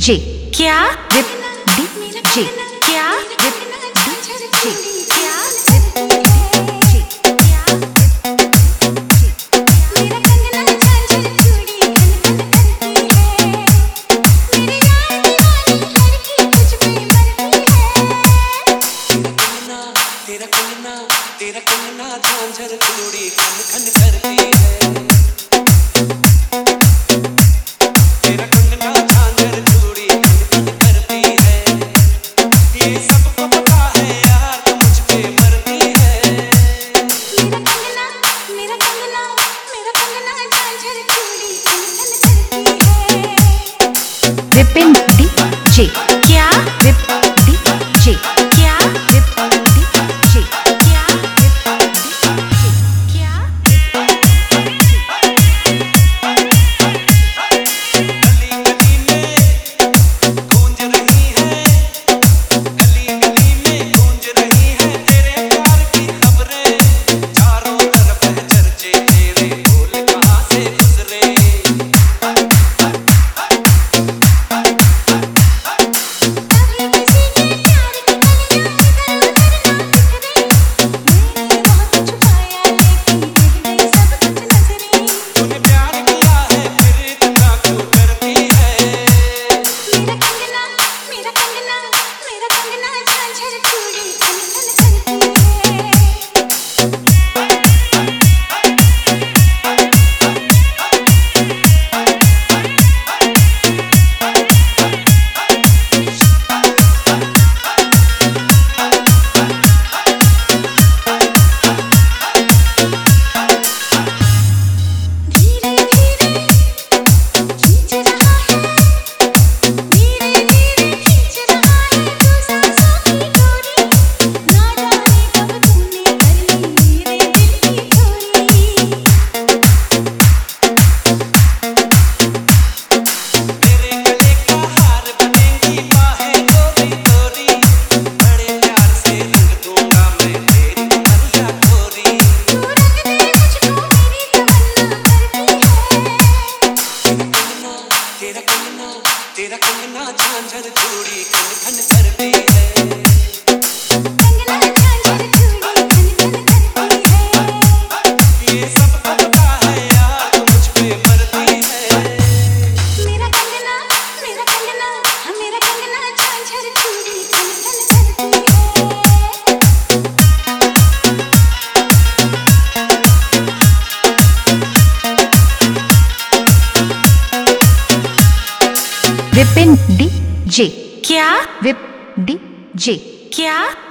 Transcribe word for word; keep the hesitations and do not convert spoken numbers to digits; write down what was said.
जे क्या whip D J क्या whip D J क्या तेरा कंगना तेरा कंगना झांझर चूड़ी खन खन करती है। तेरा कंगना झांझर चूड़ी खन खन करती है। ये सबको पता है यार तू मुझ पे मरती है। मेरा कंगना मेरा कंगना मेरा कंगना झांझर चूड़ी खन खन करती है। विपिन डी जे क्या विप डी जे क्या विप डी जे क्या क्या गली गली में गूंज रही है। गली गली में गूंज रही है तेरे प्यार की खबरें। चारों तरफ है चर्चे तेरे बोल कहाँ से गुजरे। तूने प्यार किया है फिर इतना क्यों डरती है। मेरा कंगना मेरा कंगना मेरा कंगना झांझर चूड़ी खन खन करती है। धीरे धीरे खींच रहा है धीरे धीरे खींच रहा है तू सांसों की डोरी। ना जाने कब तूने कर ली मेरे दिल की चोरी। तेरे गले का हार बनेगी बाहें गोरी गोरी। बड़े प्यार से रंग दूंगा मैं तेरी उमरिया गोरी। तू रंग दे मुझको मेरी तमन्ना करती है। तेरा कंगना तेरा कंगना झांझर चूड़ी खन खन करती है। कंगना झांझर चूड़ी खन खन करती है। ये सबको पता है यार तू मुझ पे मरती है। मेरा कंगना मेरा कंगना हाँ मेरा कंगना झांझर चूड़ी खन खन करती है। विपिन डी जे क्या विप डी जे क्या